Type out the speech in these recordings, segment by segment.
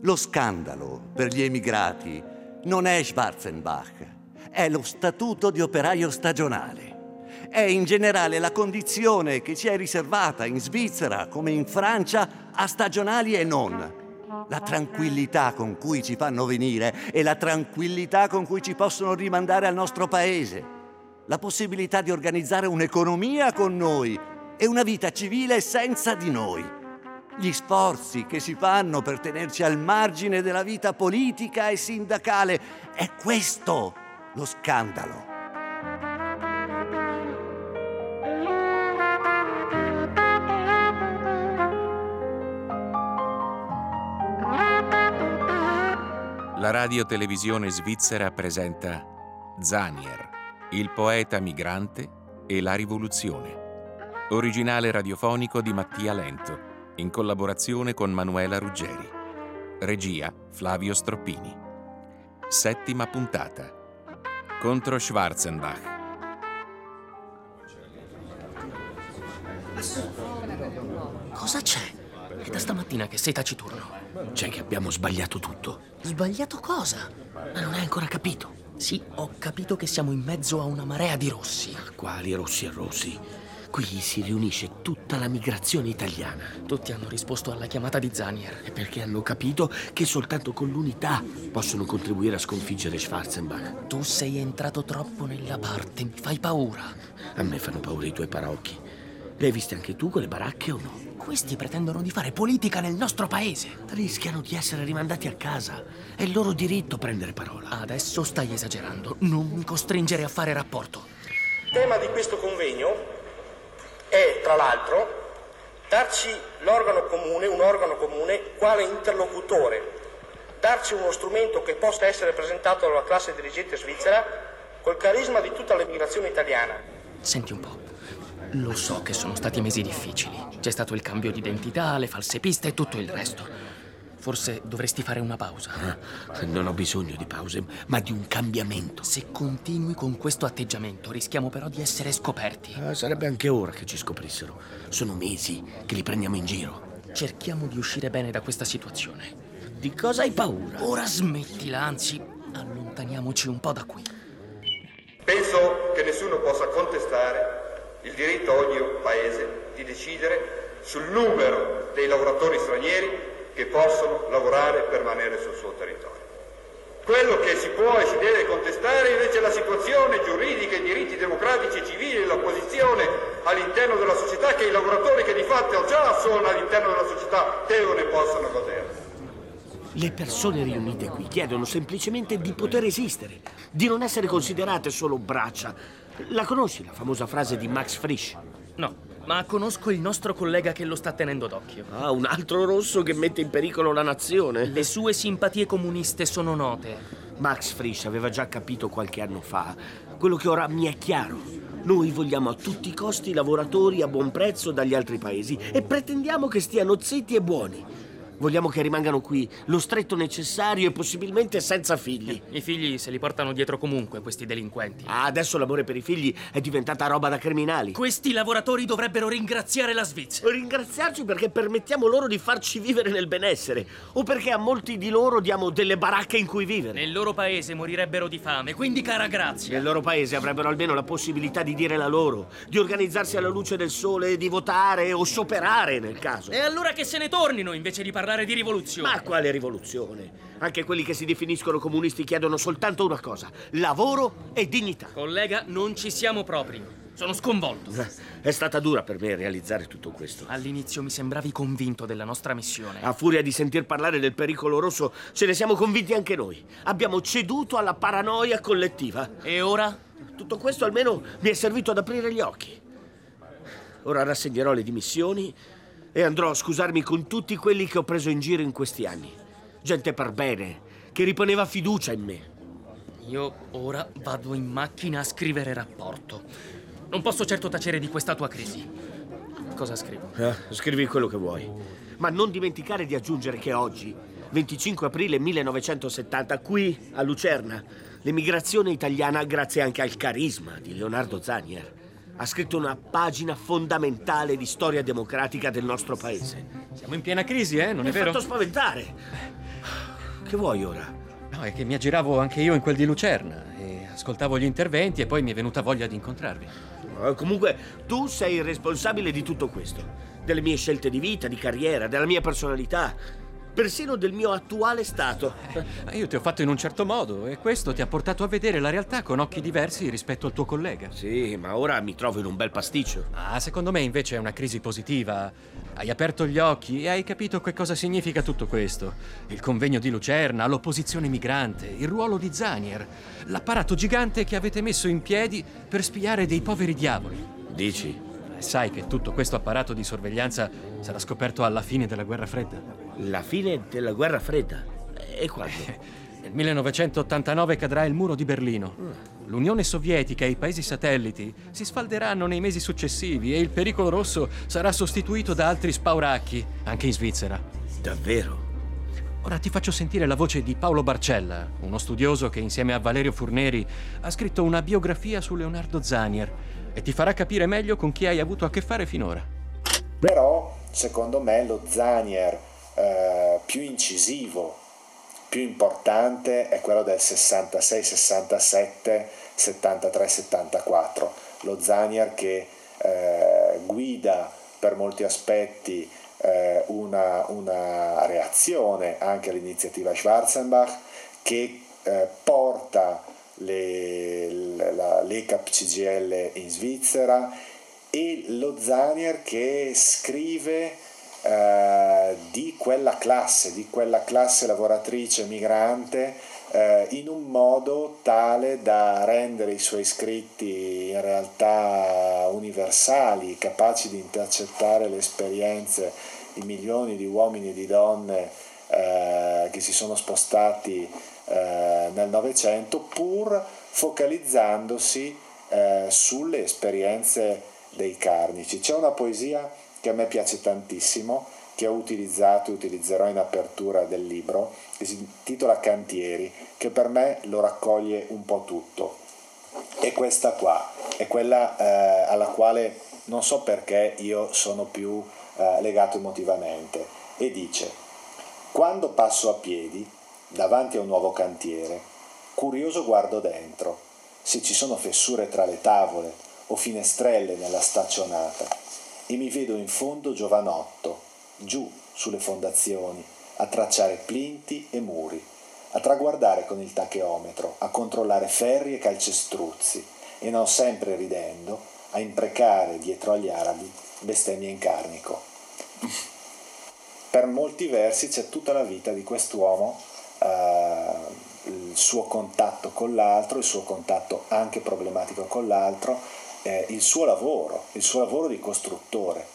Lo scandalo per gli emigrati non è Schwarzenbach, è lo statuto di operaio stagionale. È in generale la condizione che ci è riservata in Svizzera, come in Francia, a stagionali e non. La tranquillità con cui ci fanno venire e la tranquillità con cui ci possono rimandare al nostro paese. La possibilità di organizzare un'economia con noi e una vita civile senza di noi. Gli sforzi che si fanno per tenerci al margine della vita politica e sindacale. È questo lo scandalo. La radiotelevisione svizzera presenta Zanier, il poeta migrante e la rivoluzione. Originale radiofonico di Mattia Lento, in collaborazione con Manuela Ruggeri. Regia Flavio Stroppini. 7ª puntata. Contro Schwarzenbach. Cosa c'è? È da stamattina che sei taciturno. C'è che abbiamo sbagliato tutto. Sbagliato cosa? Ma non hai ancora capito? Sì, ho capito che siamo in mezzo a una marea di rossi. Quali rossi e rossi? Qui si riunisce tutta la migrazione italiana. Tutti hanno risposto alla chiamata di Zanier. E perché hanno capito che soltanto con l'unità possono contribuire a sconfiggere Schwarzenbach. Tu sei entrato troppo nella parte, mi fai paura. A me fanno paura i tuoi paraocchi. Le hai viste anche tu quelle baracche o no? Questi pretendono di fare politica nel nostro paese. Rischiano di essere rimandati a casa. È il loro diritto prendere parola. Adesso stai esagerando. Non mi costringere a fare rapporto. Il tema di questo convegno è, tra l'altro, darci un organo comune quale interlocutore, darci uno strumento che possa essere presentato dalla classe dirigente svizzera col carisma di tutta l'emigrazione italiana. Senti un po'. Lo so che sono stati mesi difficili. C'è stato il cambio di identità, le false piste e tutto il resto. Forse dovresti fare una pausa. Non ho bisogno di pause, ma di un cambiamento. Se continui con questo atteggiamento, rischiamo però di essere scoperti. Sarebbe anche ora che ci scoprissero. Sono mesi che li prendiamo in giro. Cerchiamo di uscire bene da questa situazione. Di cosa hai paura? Ora smettila, anzi, allontaniamoci un po' da qui. Penso che nessuno possa contestare il diritto a ogni paese di decidere sul numero dei lavoratori stranieri che possono lavorare e permanere sul suo territorio. Quello che si può e si deve contestare invece è la situazione giuridica, i diritti democratici e civili, la posizione all'interno della società che i lavoratori che di fatto già sono all'interno della società devono e possono godere. Le persone riunite qui chiedono semplicemente di poter esistere, di non essere considerate solo braccia. La conosci, la famosa frase di Max Frisch? No, ma conosco il nostro collega che lo sta tenendo d'occhio. Ah, un altro rosso che mette in pericolo la nazione. Le sue simpatie comuniste sono note. Max Frisch aveva già capito qualche anno fa quello che ora mi è chiaro. Noi vogliamo a tutti i costi lavoratori a buon prezzo dagli altri paesi e pretendiamo che stiano zitti e buoni. Vogliamo che rimangano qui lo stretto necessario e possibilmente senza figli. I figli se li portano dietro comunque, questi delinquenti. Adesso l'amore per i figli è diventata roba da criminali. Questi lavoratori dovrebbero ringraziare la Svizzera. Ringraziarci perché permettiamo loro di farci vivere nel benessere, o perché a molti di loro diamo delle baracche in cui vivere. Nel loro paese morirebbero di fame, quindi cara grazia. Nel loro paese avrebbero almeno la possibilità di dire la loro, di organizzarsi alla luce del sole, di votare o scioperare nel caso. E allora che se ne tornino invece di parlare di rivoluzione. Ma quale rivoluzione? Anche quelli che si definiscono comunisti chiedono soltanto una cosa: lavoro e dignità. Collega, non ci siamo proprio. Sono sconvolto. È stata dura per me realizzare tutto questo. All'inizio mi sembravi convinto della nostra missione. A furia di sentir parlare del pericolo rosso, ce ne siamo convinti anche noi. Abbiamo ceduto alla paranoia collettiva. E ora? Tutto questo almeno mi è servito ad aprire gli occhi. Ora rassegnerò le dimissioni e andrò a scusarmi con tutti quelli che ho preso in giro in questi anni. Gente per bene, che riponeva fiducia in me. Io ora vado in macchina a scrivere rapporto. Non posso certo tacere di questa tua crisi. Cosa scrivo? Scrivi quello che vuoi. Ma non dimenticare di aggiungere che oggi, 25 aprile 1970, qui a Lucerna, l'emigrazione italiana, grazie anche al carisma di Leonardo Zanier, ha scritto una pagina fondamentale di storia democratica del nostro paese. Siamo in piena crisi, non è vero? Mi hai fatto spaventare. Che vuoi ora? No, è che mi aggiravo anche io in quel di Lucerna e ascoltavo gli interventi e poi mi è venuta voglia di incontrarvi. Comunque, tu sei il responsabile di tutto questo. Delle mie scelte di vita, di carriera, della mia personalità. Persino del mio attuale stato. Io ti ho fatto in un certo modo e questo ti ha portato a vedere la realtà con occhi diversi rispetto al tuo collega. Sì, ma ora mi trovo in un bel pasticcio. Secondo me invece è una crisi positiva. Hai aperto gli occhi e hai capito che cosa significa tutto questo. Il convegno di Lucerna, l'opposizione migrante, il ruolo di Zanier, l'apparato gigante che avete messo in piedi per spiare dei poveri diavoli. Dici? Sai che tutto questo apparato di sorveglianza sarà scoperto alla fine della Guerra Fredda? La fine della Guerra Fredda? E quando? Nel 1989 cadrà il muro di Berlino. L'Unione Sovietica e i paesi satelliti si sfalderanno nei mesi successivi e il pericolo rosso sarà sostituito da altri spauracchi, anche in Svizzera. Davvero? Ora ti faccio sentire la voce di Paolo Barcella, uno studioso che insieme a Valerio Furneri ha scritto una biografia su Leonardo Zanier e ti farà capire meglio con chi hai avuto a che fare finora. Però, secondo me, lo Zanier più incisivo, più importante è quello del 66, 67, 73, 74. Lo Zanier che guida per molti aspetti una reazione anche all'iniziativa Schwarzenbach, che porta l'ECAP CGIL in Svizzera, e lo Zanier che scrive di quella classe lavoratrice migrante in un modo tale da rendere i suoi scritti in realtà universali, capaci di intercettare le esperienze di milioni di uomini e di donne che si sono spostati nel Novecento, pur focalizzandosi sulle esperienze dei carnici. C'è una poesia che a me piace tantissimo, che ho utilizzato e utilizzerò in apertura del libro, che si intitola Cantieri, che per me lo raccoglie un po' tutto. E questa qua è quella alla quale non so perché io sono più legato emotivamente, e dice: quando passo a piedi davanti a un nuovo cantiere, curioso guardo dentro se ci sono fessure tra le tavole o finestrelle nella staccionata, e mi vedo in fondo giovanotto, giù sulle fondazioni, a tracciare plinti e muri, a traguardare con il tacheometro, a controllare ferri e calcestruzzi, e non sempre ridendo, a imprecare dietro agli arabi bestemmie in carnico. Per molti versi c'è tutta la vita di quest'uomo, il suo contatto con l'altro, il suo contatto anche problematico con l'altro, il suo lavoro di costruttore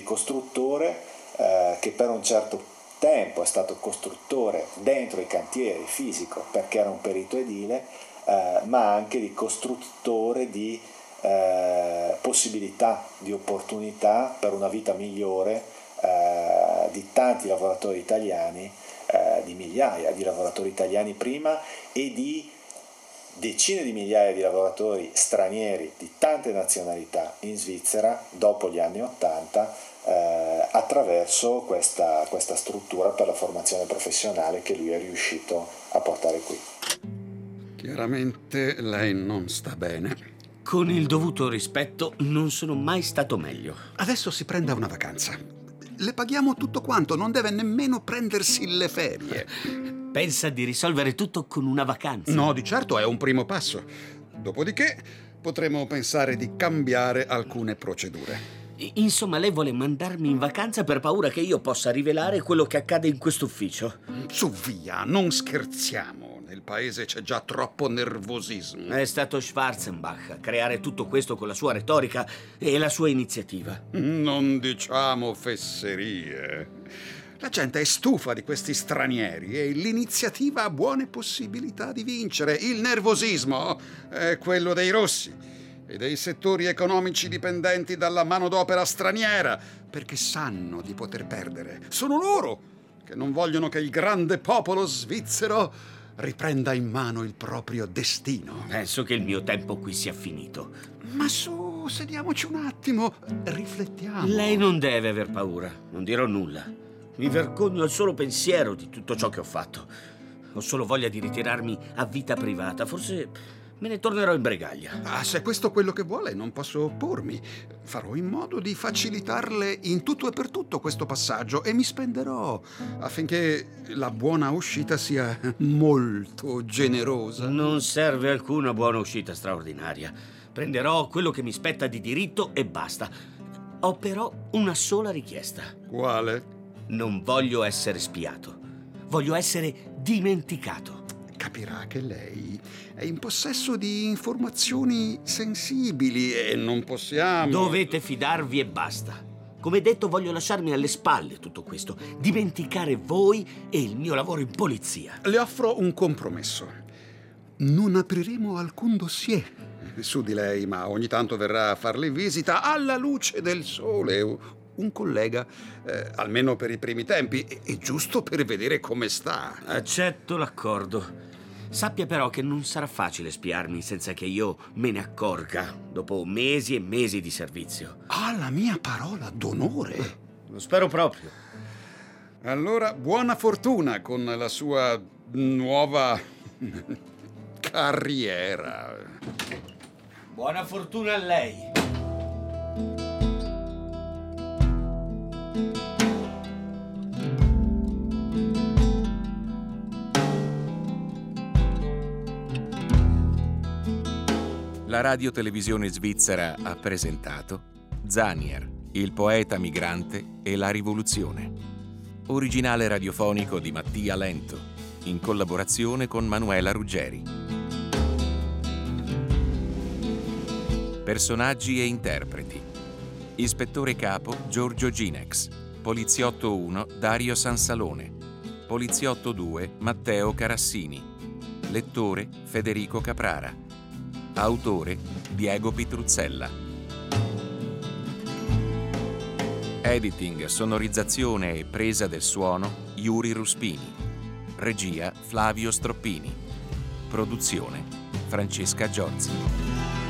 che per un certo tempo è stato costruttore dentro i cantieri, fisico, perché era un perito edile, ma anche di costruttore di possibilità, di opportunità per una vita migliore di tanti lavoratori italiani, di migliaia di lavoratori italiani prima e di decine di migliaia di lavoratori stranieri di tante nazionalità in Svizzera dopo gli anni '80, attraverso questa struttura per la formazione professionale che lui è riuscito a portare qui. Chiaramente lei non sta bene. Con il dovuto rispetto, non sono mai stato meglio. Adesso si prenda una vacanza. Le paghiamo tutto quanto, non deve nemmeno prendersi le ferie. Pensa di risolvere tutto con una vacanza? No, di certo è un primo passo. Dopodiché potremo pensare di cambiare alcune procedure. Insomma, lei vuole mandarmi in vacanza per paura che io possa rivelare quello che accade in quest'ufficio? Su via, non scherziamo. Nel paese c'è già troppo nervosismo. È stato Schwarzenbach a creare tutto questo con la sua retorica e la sua iniziativa. Non diciamo fesserie. La gente è stufa di questi stranieri e l'iniziativa ha buone possibilità di vincere. Il nervosismo è quello dei rossi e dei settori economici dipendenti dalla manodopera straniera, perché sanno di poter perdere. Sono loro che non vogliono che il grande popolo svizzero riprenda in mano il proprio destino. Penso che il mio tempo qui sia finito. Ma su, sediamoci un attimo, riflettiamo. Lei non deve aver paura, non dirò nulla. Mi vergogno al solo pensiero di tutto ciò che ho fatto. Ho solo voglia di ritirarmi a vita privata. Forse me ne tornerò in Bregaglia. Ah, se questo è quello che vuole, non posso oppormi. Farò in modo di facilitarle in tutto e per tutto questo passaggio e mi spenderò affinché la buona uscita sia molto generosa. Non serve alcuna buona uscita straordinaria. Prenderò quello che mi spetta di diritto e basta. Ho però una sola richiesta. Quale? Non voglio essere spiato. Voglio essere dimenticato. Capirà che lei è in possesso di informazioni sensibili e non possiamo... Dovete fidarvi e basta. Come detto, voglio lasciarmi alle spalle tutto questo, dimenticare voi e il mio lavoro in polizia. Le offro un compromesso. Non apriremo alcun dossier su di lei, ma ogni tanto verrà a farle visita alla luce del sole. Un collega, almeno per i primi tempi, è giusto per vedere come sta. Accetto l'accordo. Sappia però che non sarà facile spiarmi senza che io me ne accorga, dopo mesi e mesi di servizio. Ha la mia parola d'onore. Lo spero proprio. Allora, buona fortuna con la sua nuova carriera. Buona fortuna a lei. La radiotelevisione svizzera ha presentato Zanier, il poeta migrante e la rivoluzione. Originale radiofonico di Mattia Lento, in collaborazione con Manuela Ruggeri. Personaggi e interpreti. Ispettore capo Giorgio Ginex. Poliziotto 1 Dario Sansalone. Poliziotto 2 Matteo Carassini. Lettore Federico Caprara. Autore Diego Pitruzzella. Editing, sonorizzazione e presa del suono Yuri Ruspini. Regia Flavio Stroppini. Produzione Francesca Giorzi.